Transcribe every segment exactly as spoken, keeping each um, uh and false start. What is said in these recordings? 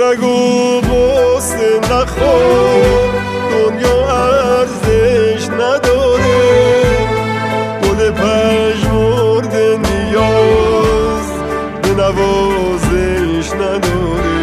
نگو قصه نخور، دنیا ارزش نداره، گل پژمرده نیاز به نوازش نداره.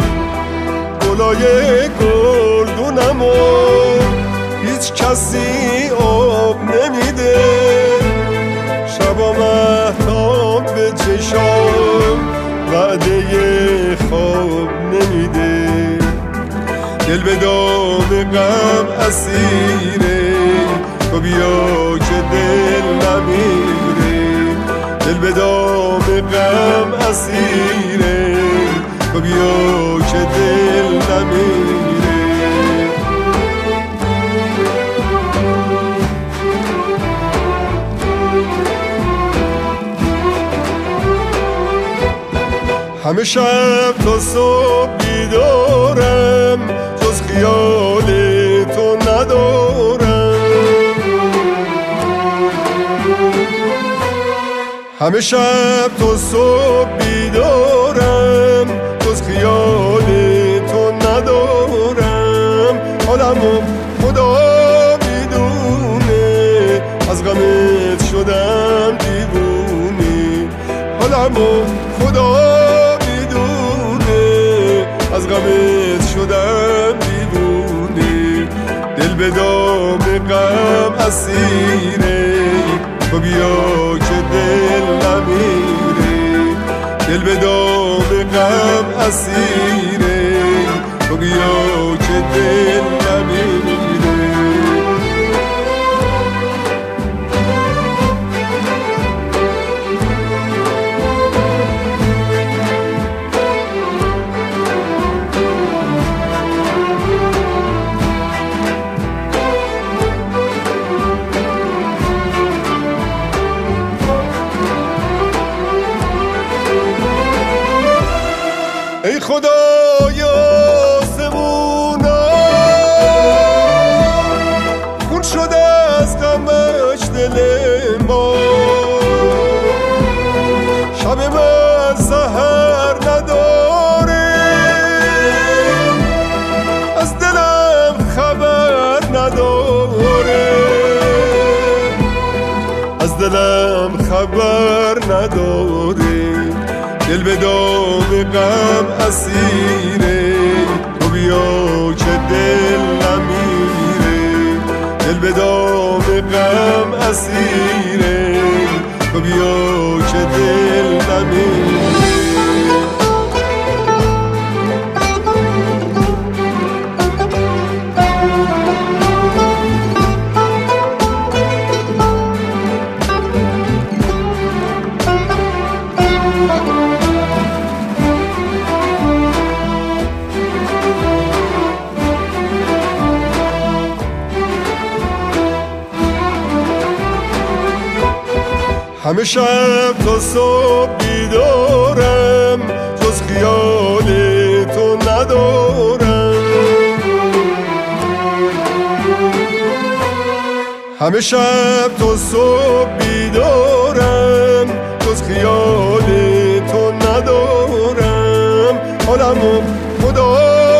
گلای گلدونمو هیچ کسی آب نمیده، شبا مهتاب به چشام وعده خواب نمیده. دل به دام غم اسیره، تو بیا که دل نمیره. دل به دام غم اسیره، تو بیا که دل نمیره. همه شب تا صبح بیدارم، جز خیال تو ندارم. همه شب تا صبح بیدارم، جز خیال تو ندارم. حالمو خدا میدونه، از غمت شدم دیوونه. حالمو خدا از غمت شدم دیوونه. دل به دام غم اسیره، تو بیا که دل نمیره. دل به دام غم اسیره، تو بیا که دل نمیره. ای خدای آسمونا، خون شده از غمش دل ما. شب من سحر نداره، از دلم خبر نداره. از دلم خبر نداره. دل به دام غم اسیره، تو بیا که دل نمیره. دل به دام غم اسیره، تو بیا که دل نمیره. همه شب تا صبح بیدارم، جز خیال تو ندارم. همه شب تا صبح بیدارم، جز خیال تو ندارم. حالمو خدا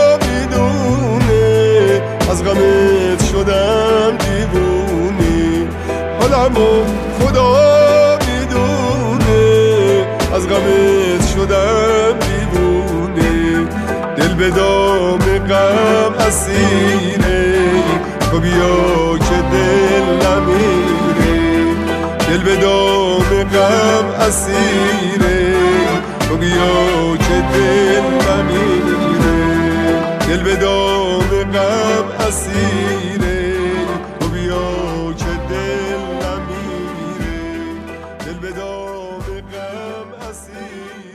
میدونه، از غمت شدم دیوونه. حالمو خدا از غمت شدم دیوونه. دل به دام غم اسیره، تو بیا که دل نمیره. دل به دام غم اسیره، تو بیا که دل نمیره. دل به دام غم اسیره، تو بیا که دل نمیره. دل به دام غم اسیره.